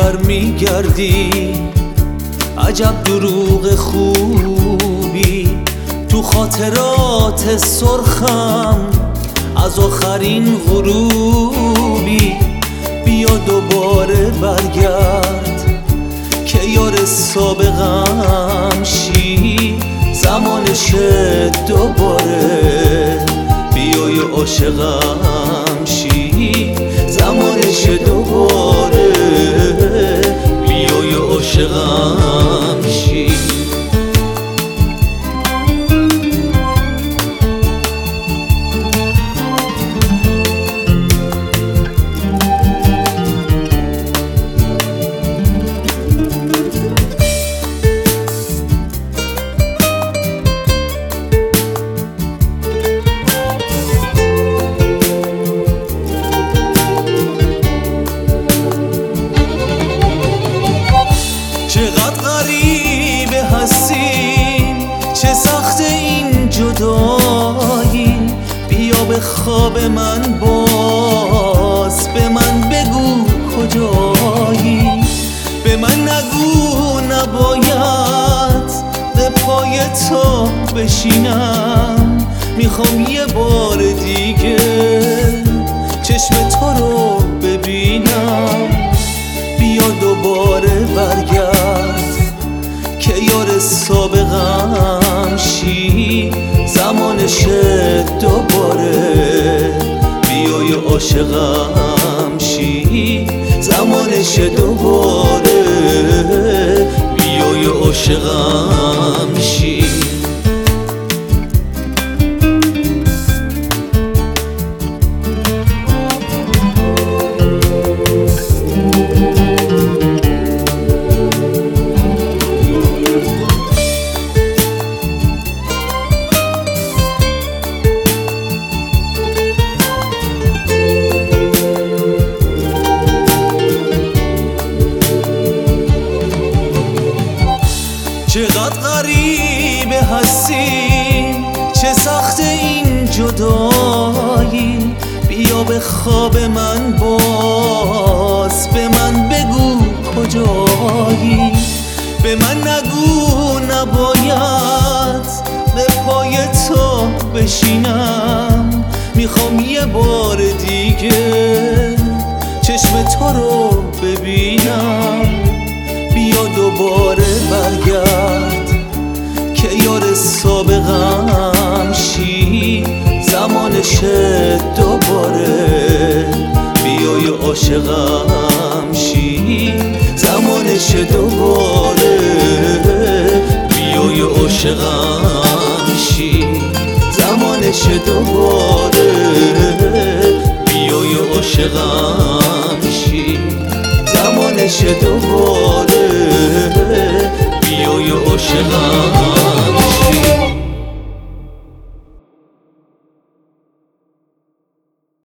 بر میگردی، عجب دروغ خوبی تو خاطرات سرخم از آخرین غروبی. بیا دوباره برگرد که یار سابقم شی، زمانشه دوباره بیای عاشقم شی، زمانشه دوباره بیای عاشقم شی. چقدر غریبه هستیم، چه سخت این جدایی. بیا به خواب من باز، به من بگو کجایی. به من نگو نباید به پای تو بشینم، میخوام یه بار دیگه چشم تو رو ببینم. بیا دوباره برگرد که یار سابقم شی، زمانشه دوباره بیای عاشقم شی، زمانشه دوباره بیای عاشقم شی. چقدر غریبه هستیم، چه سخت این جدایی. بیا به خواب من باز، به من بگو کجایی. به من نگو نباید به پای تو بشینم، میخوام یه بار دیگه چشم تو رو ببینم. بیا دوباره برگرد که یار سابقم شی، زمانشه دوباره بیای عاشقم شی، زمانشه دوباره بیای عاشقم شی، زمانشه دوباره بیای عاشقم شی، زمانشه دوباره بیای عاشقم.